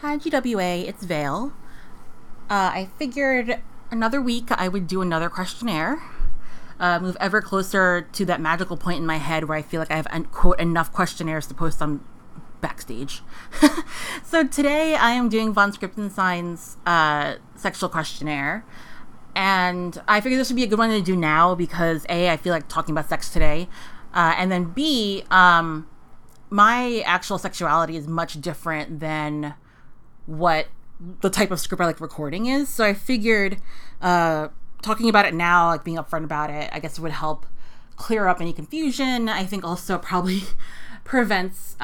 Hi, GWA, it's Vale. I figured another week I would do another questionnaire. Move ever closer to that magical point in my head where I feel like I have, quote, enough questionnaires to post on Backstage. So today I am doing Von Scriptenstein's sexual questionnaire. And I figured this would be a good one to do now because A, I feel like talking about sex today. And then B, my actual sexuality is much different than what the type of script I like recording is. So I figured talking about it now, like being upfront about it, I guess it would help clear up any confusion. I think also probably prevents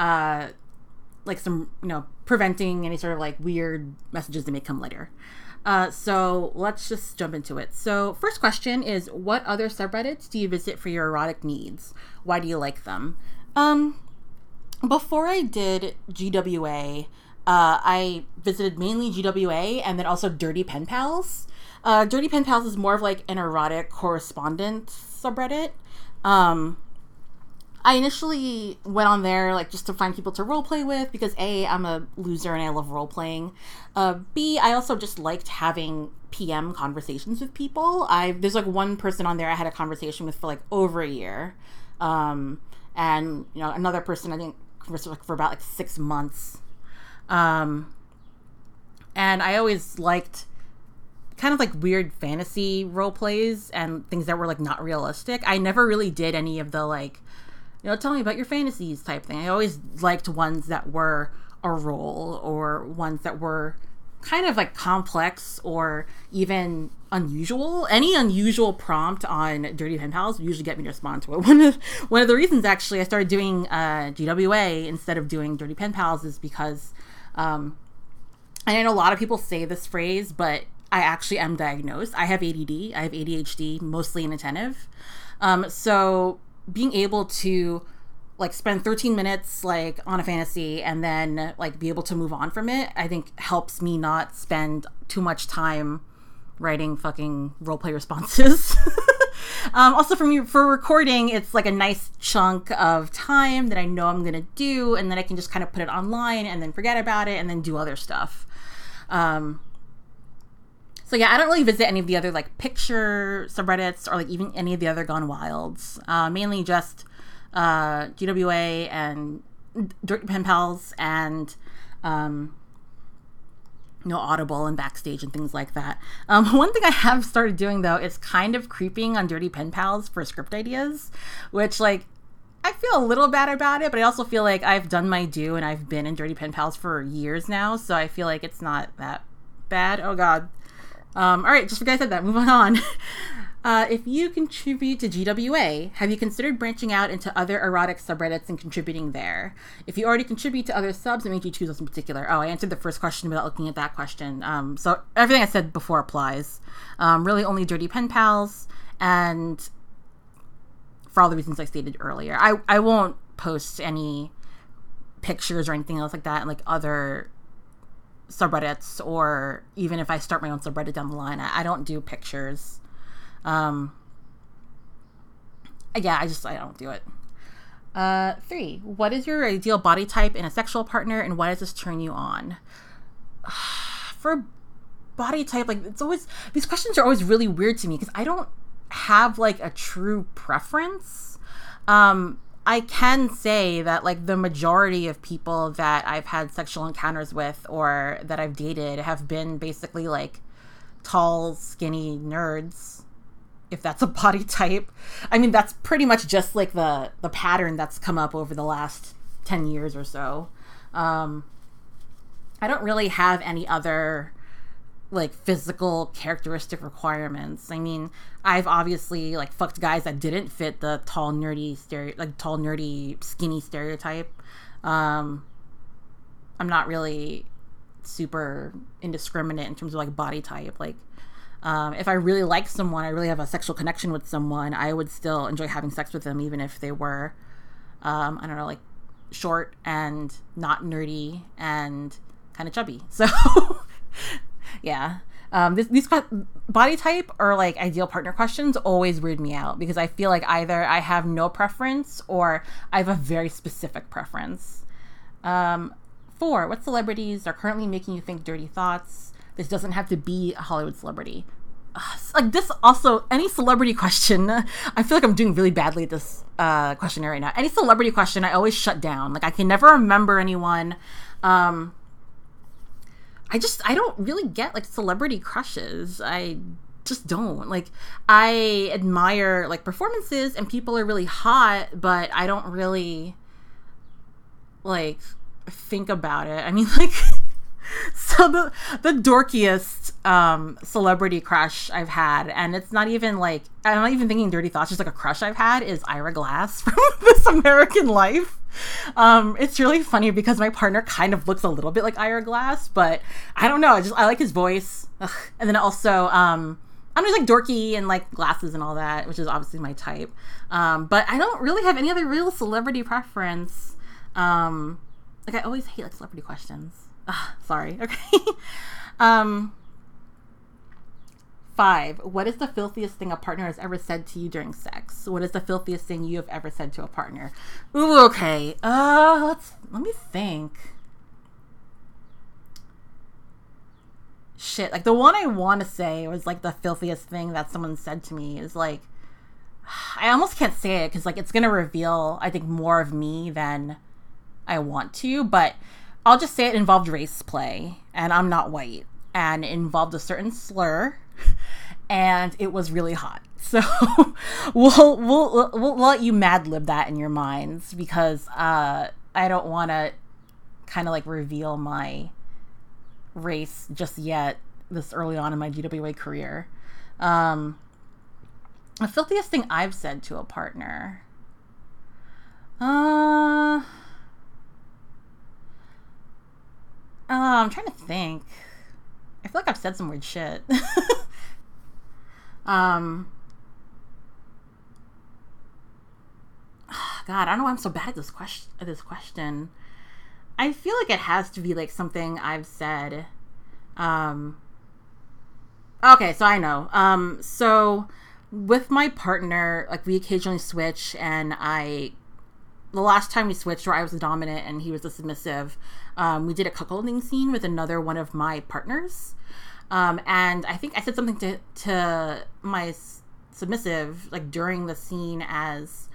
preventing any sort of like weird messages that may come later. So let's just jump into it. So first question is, what other subreddits do you visit for your erotic needs? Why do you like them? Before I did GWA, I visited mainly GWA and then also Dirty Pen Pals. Dirty Pen Pals is more of like an erotic correspondence subreddit. I initially went on there like just to find people to roleplay with because A, I'm a loser and I love roleplaying. B, I also just liked having PM conversations with people. There's like one person on there I had a conversation with for like over a year. And another person I think for about like 6 months. And I always liked kind of like weird fantasy role plays and things that were like not realistic. I never really did any of the like, tell me about your fantasies type thing. I always liked ones that were a role or ones that were kind of like complex or even unusual. Any unusual prompt on Dirty Pen Pals usually get me to respond to it. One of the reasons actually I started doing GWA instead of doing Dirty Pen Pals is because I know a lot of people say this phrase, but I actually am diagnosed. I have ADD. I have ADHD, mostly inattentive. So being able to like spend 13 minutes like on a fantasy and then like be able to move on from it, I think helps me not spend too much time writing fucking roleplay responses. Also for recording, it's like a nice chunk of time that I know I'm gonna do, and then I can just kind of put it online and then forget about it and then do other stuff. So yeah, I don't really visit any of the other like picture subreddits or like even any of the other Gone Wilds. Mainly just GWA and Dirty Pen Pals and Audible and Backstage and things like that. One thing I have started doing though is kind of creeping on Dirty Pen Pals for script ideas, which like I feel a little bad about it, but I also feel like I've done my due and I've been in Dirty Pen Pals for years now, so I feel like it's not that bad. Oh god. All right, just forget I said that. Moving on. If you contribute to GWA, have you considered branching out into other erotic subreddits and contributing there? If you already contribute to other subs, what made you choose those in particular? Oh, I answered the first question without looking at that question. So everything I said before applies. Really only Dirty Pen Pals, and for all the reasons I stated earlier. I won't post any pictures or anything else like that in like other subreddits, or even if I start my own subreddit down the line, I don't do pictures. I don't do it. 3, what is your ideal body type in a sexual partner, and why does this turn you on? For body type, like it's always, these questions are always really weird to me because I don't have like a true preference. I can say that like the majority of people that I've had sexual encounters with or that I've dated have been basically like tall, skinny nerds, if that's a body type. I mean, that's pretty much just like the pattern that's come up over the last 10 years or so. I don't really have any other like physical characteristic requirements. I mean, I've obviously like fucked guys that didn't fit the tall nerdy skinny stereotype. I'm not really super indiscriminate in terms of like body type. Like if I really like someone, I really have a sexual connection with someone, I would still enjoy having sex with them even if they were like short and not nerdy and kind of chubby. So yeah. These body type or like ideal partner questions always weird me out because I feel like either I have no preference or I have a very specific preference. 4, what celebrities are currently making you think dirty thoughts? This doesn't have to be a Hollywood celebrity. Like this also, any celebrity question, I feel like I'm doing really badly at this questionnaire right now. Any celebrity question, I always shut down. Like I can never remember anyone. I don't really get like celebrity crushes. I just don't. Like I admire like performances and people are really hot, but I don't really like think about it. I mean, like so the dorkiest celebrity crush I've had, and it's not even like, I'm not even thinking dirty thoughts, just like a crush I've had, is Ira Glass from This American Life. It's really funny because my partner kind of looks a little bit like Ira Glass, but I don't know, I like his voice. Ugh. And then also I'm just like dorky and like glasses and all that, which is obviously my type. But I don't really have any other real celebrity preference. Like I always hate like celebrity questions. Sorry. Okay. 5. What is the filthiest thing a partner has ever said to you during sex? What is the filthiest thing you have ever said to a partner? Ooh, okay. Let me think. Shit. Like the one I want to say was like the filthiest thing that someone said to me is like, I almost can't say it because like it's gonna reveal, I think, more of me than I want to, but I'll just say it involved race play, and I'm not white, and it involved a certain slur, and it was really hot. So we'll let you mad lib that in your minds, because I don't want to kind of like reveal my race just yet this early on in my GWA career. The filthiest thing I've said to a partner. I'm trying to think. I feel like I've said some weird shit. God, I don't know why I'm so bad at this question. I feel like it has to be like something I've said. Okay, so I know. So with my partner, like we occasionally switch, and the last time we switched, where I was the dominant and he was the submissive, we did a cuckolding scene with another one of my partners. And I think I said something to my submissive, like during the scene, as,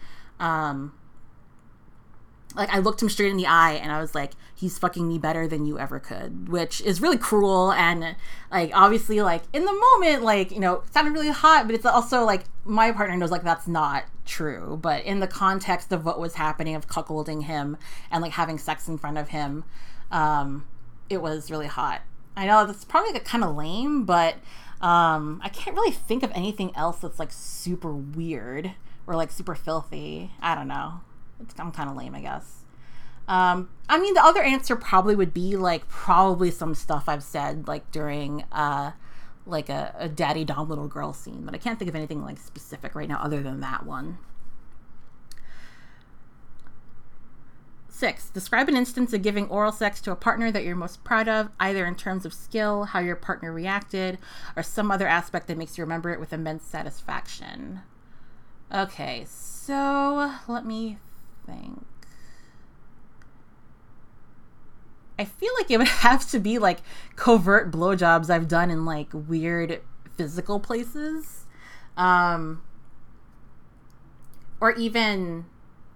like I looked him straight in the eye and I was like, he's fucking me better than you ever could, which is really cruel. And like, obviously, like in the moment, like, you know, it sounded really hot, but it's also like my partner knows like that's not true. But in the context of what was happening, of cuckolding him and like having sex in front of him, it was really hot. I know that's probably like kind of lame, but I can't really think of anything else that's like super weird or like super filthy. I don't know. I'm kind of lame, I guess. I mean, the other answer probably would be like probably some stuff I've said like during like a daddy dom little girl scene, but I can't think of anything like specific right now other than that one. 6. Describe an instance of giving oral sex to a partner that you're most proud of, either in terms of skill, how your partner reacted, or some other aspect that makes you remember it with immense satisfaction. Okay, so let me think. I feel like it would have to be like covert blowjobs I've done in like weird physical places. Or even...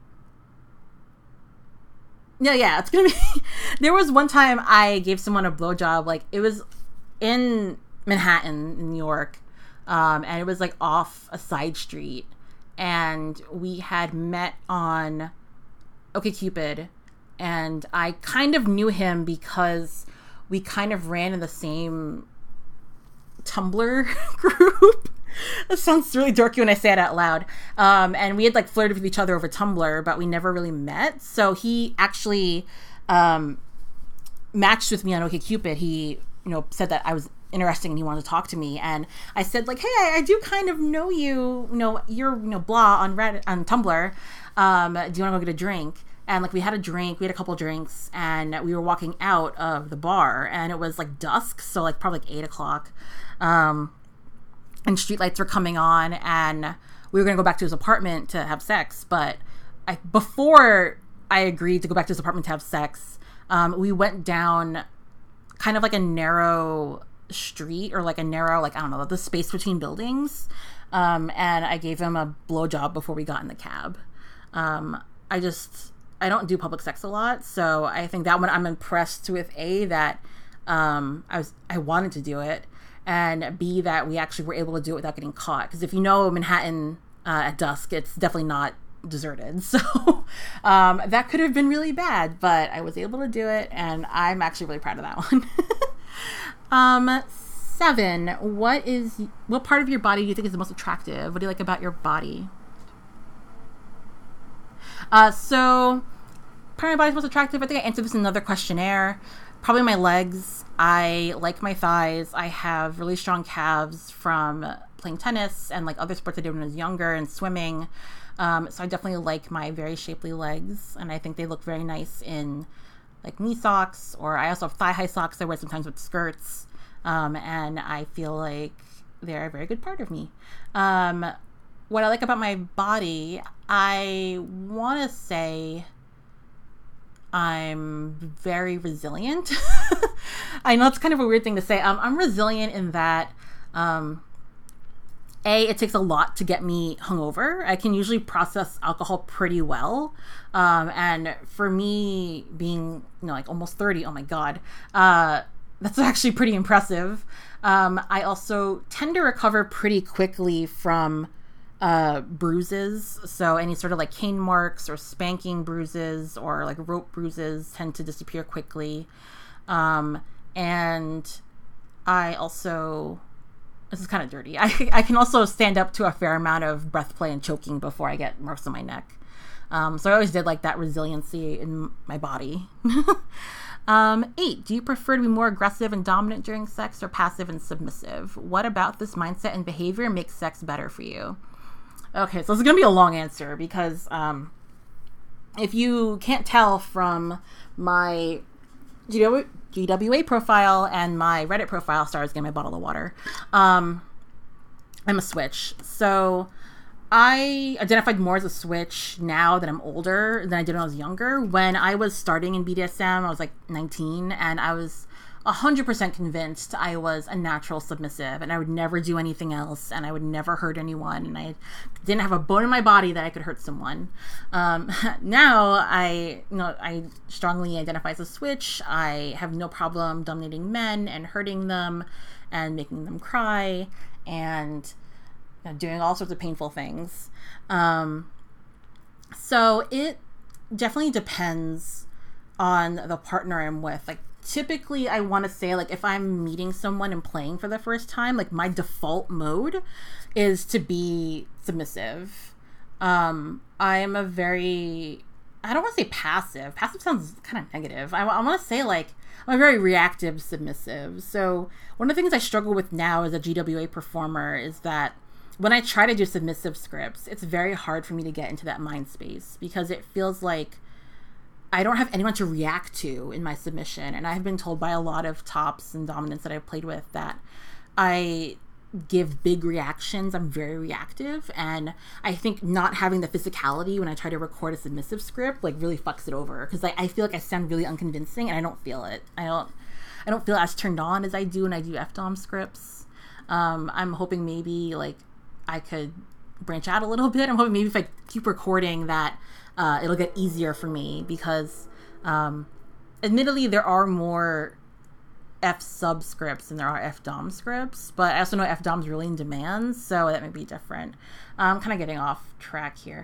Yeah, it's gonna be... There was one time I gave someone a blowjob, like it was in Manhattan, New York, and it was like off a side street, and we had met on OkCupid, and I kind of knew him because we kind of ran in the same Tumblr group. That sounds really dorky when I say it out loud. And we had like flirted with each other over Tumblr, but we never really met. So he actually matched with me on OkCupid. He, said that I was interesting and he wanted to talk to me. And I said like, hey, I do kind of know you, you're, blah on Reddit, on Tumblr. Do you want to go get a drink? And like we had a couple drinks, and we were walking out of the bar, and it was like dusk. So like probably like 8 o'clock. And streetlights were coming on, and we were going to go back to his apartment to have sex. But before I agreed to go back to his apartment to have sex, We went down kind of like a narrow street, or like a narrow, like, I don't know, the space between buildings. And I gave him a blowjob before we got in the cab. I don't do public sex a lot, so I think that one I'm impressed with, A, that I wanted to do it, and B, that we actually were able to do it without getting caught. Because if you know Manhattan at dusk, it's definitely not deserted. So that could have been really bad, but I was able to do it, and I'm actually really proud of that one. 7. What part of your body do you think is the most attractive? What do you like about your body? So part of my body's most attractive. I think I answered this in another questionnaire. Probably my legs. I like my thighs. I have really strong calves from playing tennis and like other sports I did when I was younger, and swimming. So I definitely like my very shapely legs, and I think they look very nice in like knee socks, or I also have thigh-high socks I wear sometimes with skirts. And I feel like they're a very good part of me. What I like about my body, I want to say I'm very resilient. I know it's kind of a weird thing to say. I'm resilient in that, it takes a lot to get me hungover. I can usually process alcohol pretty well. And for me being, like almost 30, oh my God, that's actually pretty impressive. I also tend to recover pretty quickly from bruises. So any sort of like cane marks or spanking bruises or like rope bruises tend to disappear quickly. And I also, this is kind of dirty, I can also stand up to a fair amount of breath play and choking before I get marks on my neck. So I always did like that resiliency in my body. 8. Do you prefer to be more aggressive and dominant during sex, or passive and submissive? What about this mindset and behavior makes sex better for you? Okay, so this is going to be a long answer because if you can't tell from my GWA profile and my Reddit profile, sorry, I was getting my bottle of water, I'm a switch. So I identified more as a switch now that I'm older than I did when I was younger. When I was starting in BDSM, I was like 19, and I was 100% convinced I was a natural submissive, and I would never do anything else, and I would never hurt anyone, and I didn't have a bone in my body that I could hurt someone. Now I strongly identify as a switch. I have no problem dominating men and hurting them and making them cry and doing all sorts of painful things. So it definitely depends on the partner I'm with. Like, typically I want to say, like, if I'm meeting someone and playing for the first time, like, my default mode is to be submissive. I am a very, I don't want to say passive. Passive sounds kind of negative. I want to say, like, I'm a very reactive submissive. So one of the things I struggle with now as a GWA performer is that when I try to do submissive scripts, it's very hard for me to get into that mind space because it feels like I don't have anyone to react to in my submission. And I've been told by a lot of tops and dominants that I've played with that I give big reactions. I'm very reactive. And I think not having the physicality when I try to record a submissive script, like, really fucks it over. Because I feel like I sound really unconvincing and I don't feel it. I don't feel as turned on as I do when I do FDOM scripts. I'm hoping maybe, like, I could branch out a little bit. I'm hoping maybe if I keep recording that it'll get easier for me because admittedly there are more F sub scripts than there are FDOM scripts, but I also know FDOM's really in demand, so that may be different. I'm kind of getting off track here.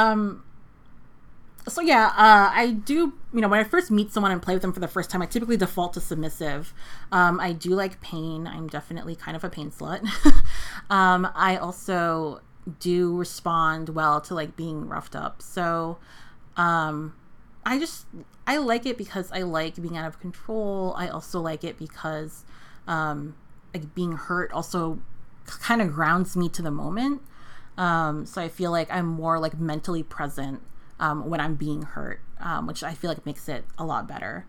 So yeah, I do, when I first meet someone and play with them for the first time, I typically default to submissive. I do like pain. I'm definitely kind of a pain slut. I also do respond well to, like, being roughed up. So I like it because I like being out of control. I also like it because like, being hurt also kind of grounds me to the moment. So I feel like I'm more, like, mentally present when I'm being hurt, which I feel like makes it a lot better.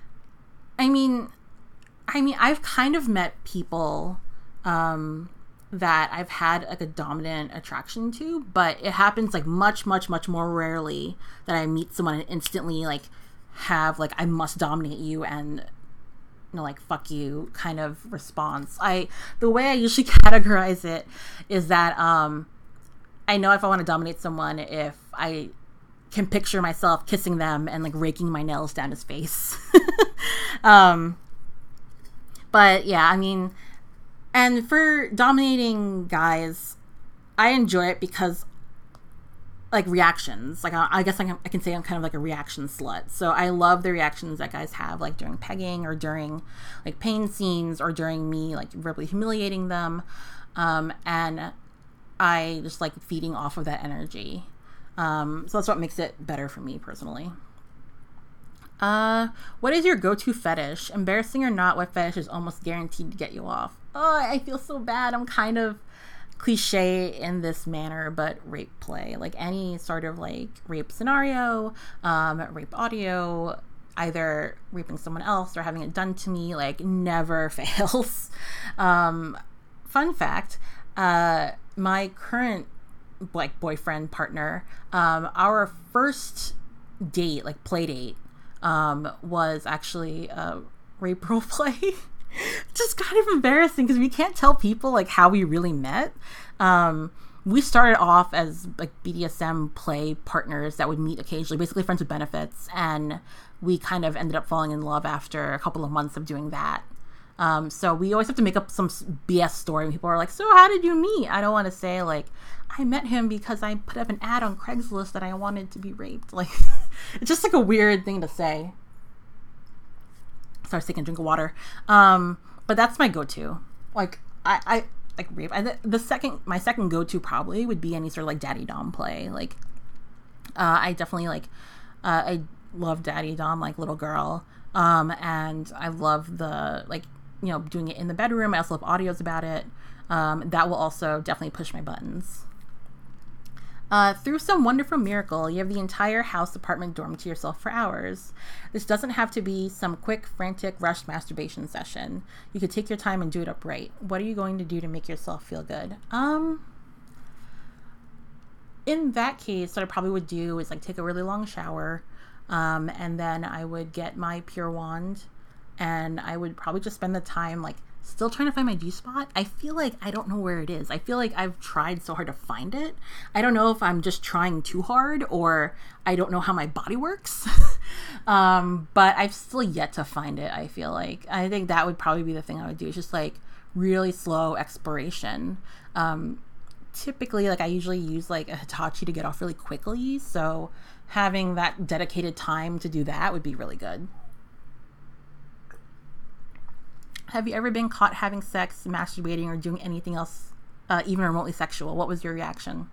I've kind of met people that that I've had like a dominant attraction to, but it happens like much, much, much more rarely that I meet someone and instantly like have like, I must dominate you and, you know, like, fuck you kind of response. The way I usually categorize it is that I know if I want to dominate someone, if I can picture myself kissing them and like raking my nails down his face. But yeah, I mean, and for dominating guys, I enjoy it because like reactions, like I guess I can say I'm kind of like a reaction slut. So I love the reactions that guys have, like during pegging or during like pain scenes or during me like verbally humiliating them. And I just like feeding off of that energy. So that's what makes it better for me personally. What is your go-to fetish? Embarrassing or not, what fetish is almost guaranteed to get you off? Oh, I feel so bad. I'm kind of cliche in this manner, but rape play, like any sort of like rape scenario, rape audio, either raping someone else or having it done to me, like never fails. Fun fact, my current like boyfriend partner, our first date, like play date, was actually a rape role play. Just kind of embarrassing because we can't tell people like how we really met. We started off as like BDSM play partners that would meet occasionally, basically friends with benefits, and we kind of ended up falling in love after a couple of months of doing that. So we always have to make up some BS story when people are like, so how did you meet? I don't want to say like, I met him because I put up an ad on Craigslist that I wanted to be raped. Like, it's just like a weird thing to say. Sorry, taking a drink of water. But that's my go-to. Like, I like rape. My second go-to probably would be any sort of like daddy dom play. Like, I definitely like, I love daddy dom, like little girl. And I love the, like, you know, doing it in the bedroom. I also love audios about it. That will also definitely push my buttons. Through some wonderful miracle, you have the entire house, apartment, dorm to yourself for hours. This doesn't have to be some quick, frantic, rushed masturbation session. You could take your time and do it upright. What are you going to do to make yourself feel good? In that case, what I probably would do is like take a really long shower, and then I would get my Pure Wand, and I would probably just spend the time like still trying to find my G-spot. I feel like I don't know where it is. I feel like I've tried so hard to find it. I don't know if I'm just trying too hard or I don't know how my body works. But I've still yet to find it, I feel like. I think that would probably be the thing I would do. It's just like really slow exploration. Typically, like I usually use like a Hitachi to get off really quickly. So having that dedicated time to do that would be really good. Have you ever been caught having sex, masturbating, or doing anything else, even remotely sexual? What was your reaction?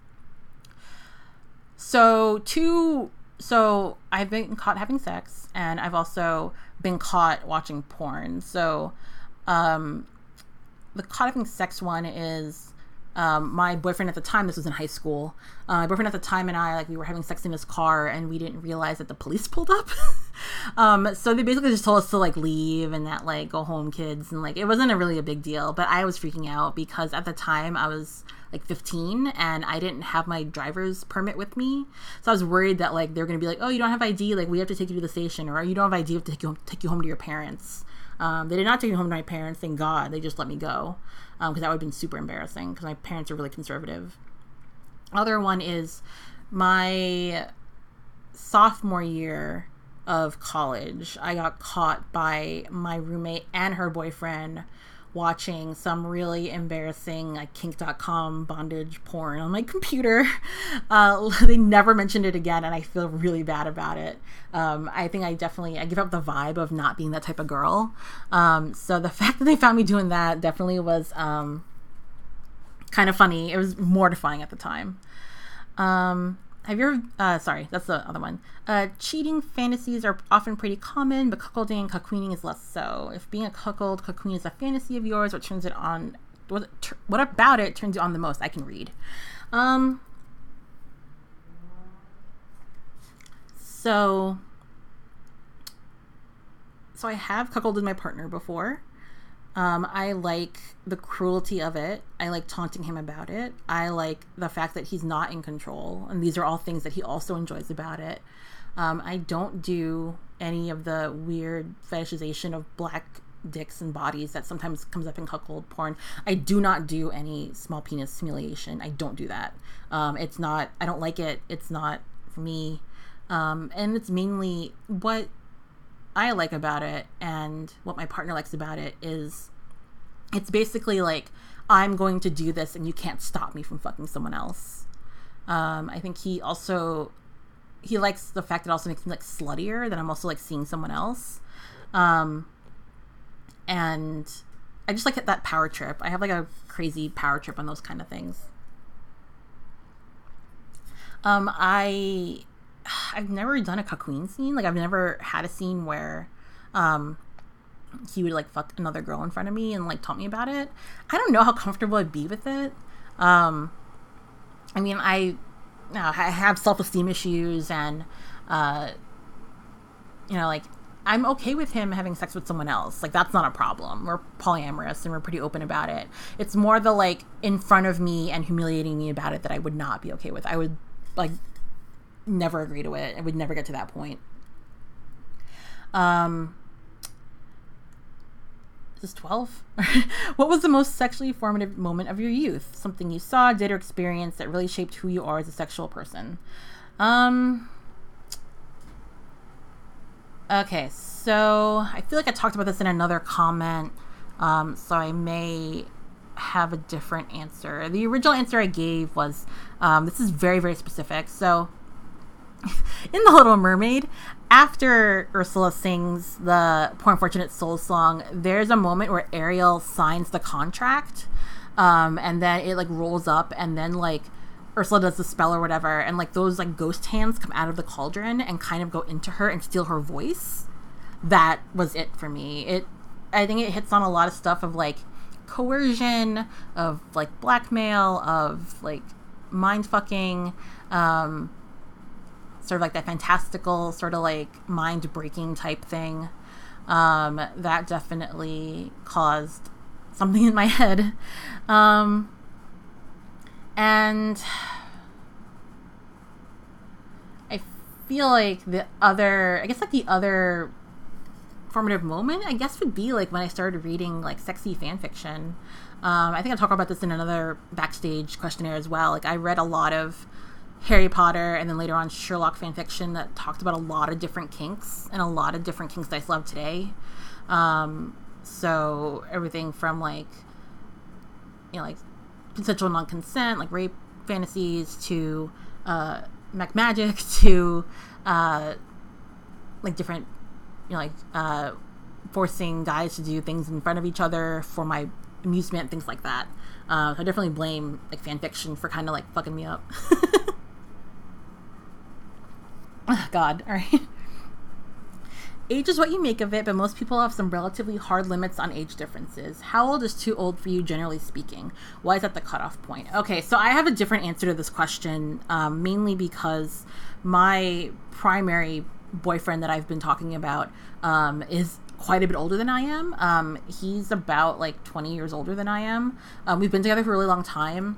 So I've been caught having sex, and I've also been caught watching porn. So, the caught having sex one is, my boyfriend at the time, this was in high school, my boyfriend at the time and I, like, we were having sex in his car and we didn't realize that the police pulled up. So they basically just told us to like leave and that like go home kids, and like it wasn't really a big deal, but I was freaking out because at the time I was like 15 and I didn't have my driver's permit with me. So I was worried that like they're gonna be like, oh, you don't have ID, like we have to take you to the station, or you don't have ID, we have to take you home to your parents. They did not take me home to my parents, thank God. They just let me go, because that would have been super embarrassing because my parents are really conservative. Other one is my sophomore year of college. I got caught by my roommate and her boyfriend watching some really embarrassing like kink.com bondage porn on my computer. They never mentioned it again, and I feel really bad about it. I think I give up the vibe of not being that type of girl. So the fact that they found me doing that definitely was kind of funny. It was mortifying at the time. Have you ever, sorry, that's the other one. Cheating fantasies are often pretty common, but cuckolding and cocooning is less so. If being a cuckold, cocoon is a fantasy of yours, what turns it on, what about it turns you on the most? I can read. So I have cuckolded my partner before. I like the cruelty of it. I like taunting him about it. I like the fact that he's not in control. And these are all things that he also enjoys about it. I don't do any of the weird fetishization of black dicks and bodies that sometimes comes up in cuckold porn. I do not do any small penis humiliation. I don't do that. It's not, I don't like it. It's not for me. And it's mainly what I like about it and what my partner likes about it is it's basically like, I'm going to do this and you can't stop me from fucking someone else. I think he likes the fact that it also makes me like sluttier, that I'm also like seeing someone else. And I just like that power trip. I have like a crazy power trip on those kind of things. I've never done a cuckween scene. Like I've never had a scene where he would like fuck another girl in front of me and like taunt me about it. I don't know how comfortable I'd be with it. I mean, I have self-esteem issues and like I'm okay with him having sex with someone else. Like that's not a problem. We're polyamorous and we're pretty open about it. It's more the like in front of me and humiliating me about it that I would not be okay with. I would like never agree to it. I would never get to that point. Is this 12? What was the most sexually formative moment of your youth? Something you saw, did, or experienced that really shaped who you are as a sexual person? Okay, so I feel like I talked about this in another comment, so I may have a different answer. The original answer I gave was, this is very, very specific. So in The Little Mermaid, after Ursula sings the Poor Unfortunate Souls song, there's a moment where Ariel signs the contract, and then it like rolls up, and then like Ursula does the spell or whatever, and like those like ghost hands come out of the cauldron and kind of go into her and steal her voice. That was it for me. I think it hits on a lot of stuff of like coercion, of like blackmail, of like mind fucking, sort of like that fantastical sort of like mind breaking type thing. That definitely caused something in my head. And I feel like the other formative moment, I guess, would be like when I started reading like sexy fan fiction. I think I'll talk about this in another backstage questionnaire as well. Like I read a lot of Harry Potter and then later on Sherlock fan fiction that talked about a lot of different kinks and a lot of different kinks that I still have today. So everything from like, like consensual non-consent, like rape fantasies, to magic, to like different, forcing guys to do things in front of each other for my amusement, things like that. So I definitely blame like fan fiction for kind of like fucking me up. Oh, God, all right. Age is what you make of it, but most people have some relatively hard limits on age differences. How old is too old for you, generally speaking? Why is that the cutoff point? Okay, so I have a different answer to this question, mainly because my primary boyfriend that I've been talking about is quite a bit older than I am. He's about like 20 years older than I am. We've been together for a really long time.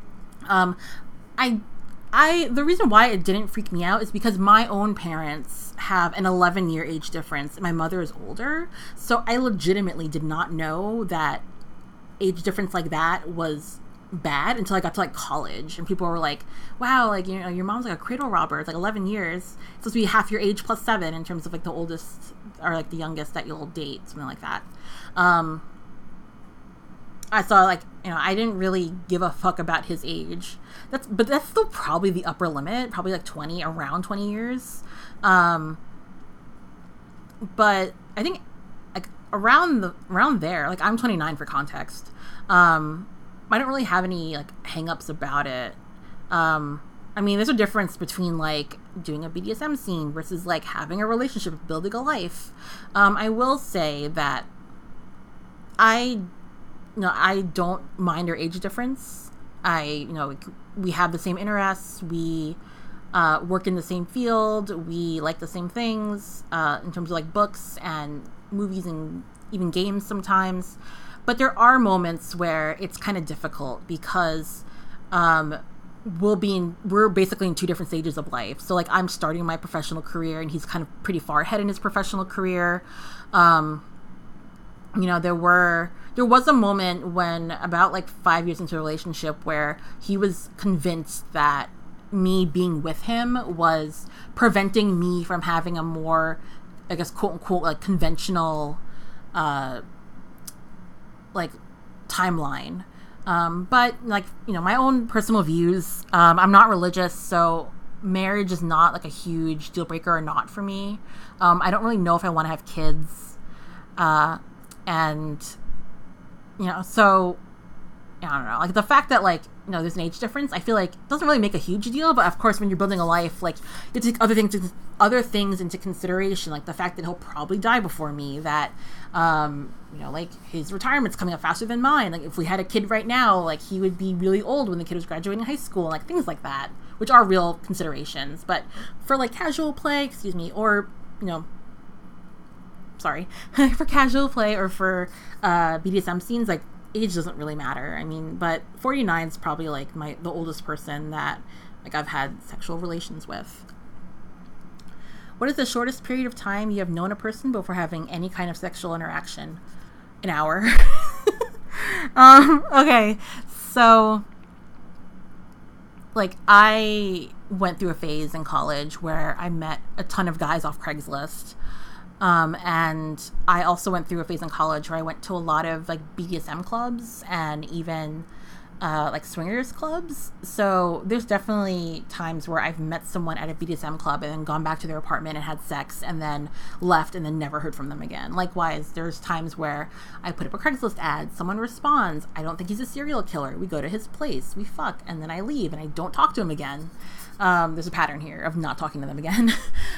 The reason why it didn't freak me out is because my own parents have an 11-year age difference. My mother is older, so I legitimately did not know that age difference like that was bad until I got to like college, and people were like, wow, like, your mom's like a cradle robber. It's like 11 years. It's supposed to be half your age plus 7 in terms of like the oldest or like the youngest that you'll date, something like that. I saw like, I didn't really give a fuck about his age. But that's still probably the upper limit, probably like around 20 years. But I think like around there, like I'm 29 for context. I don't really have any like hang-ups about it. I mean, there's a difference between like doing a BDSM scene versus like having a relationship, building a life. I will say that I don't mind our age difference. We have the same interests. We work in the same field. We like the same things in terms of like books and movies and even games sometimes. But there are moments where it's kind of difficult because we're basically in two different stages of life. So like I'm starting my professional career and he's kind of pretty far ahead in his professional career. There was a moment when about like 5 years into a relationship where he was convinced that me being with him was preventing me from having a more, I guess, quote unquote, like conventional, like timeline. But like, my own personal views, I'm not religious, so marriage is not like a huge deal breaker or not for me. I don't really know if I want to have kids. So I don't know, like the fact that like, there's an age difference, I feel like doesn't really make a huge deal, but of course when you're building a life, like you take other things into consideration, like the fact that he'll probably die before me, that like his retirement's coming up faster than mine, like if we had a kid right now, like he would be really old when the kid was graduating high school, like things like that, which are real considerations. But for like casual play, or for casual play or for BDSM scenes, like age doesn't really matter. I mean, but 49 is probably like the oldest person that like I've had sexual relations with. What is the shortest period of time you have known a person before having any kind of sexual interaction? An hour. Okay, so like I went through a phase in college where I met a ton of guys off Craigslist. And I also went through a phase in college where I went to a lot of like BDSM clubs and even like swingers clubs. So there's definitely times where I've met someone at a BDSM club and then gone back to their apartment and had sex and then left and then never heard from them again. Likewise, there's times where I put up a Craigslist ad, someone responds, I don't think he's a serial killer. We go to his place, we fuck, and then I leave and I don't talk to him again. There's a pattern here of not talking to them again.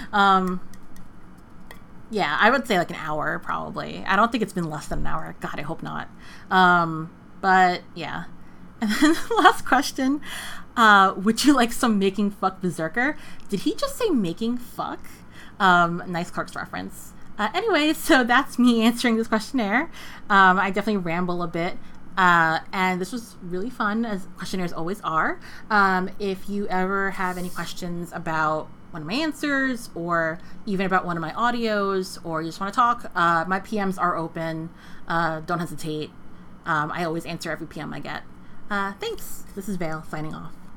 Yeah, I would say like an hour, probably. I don't think it's been less than an hour. God, I hope not. But yeah. And then the last question, would you like some Making Fuck Berserker? Did he just say Making Fuck? Nice Clerks reference. Anyway, so that's me answering this questionnaire. I definitely ramble a bit. And this was really fun, as questionnaires always are. If you ever have any questions about one of my answers or even about one of my audios, or you just want to talk, my PMs are open. Don't hesitate. I always answer every PM I get. Thanks. This is Vale signing off.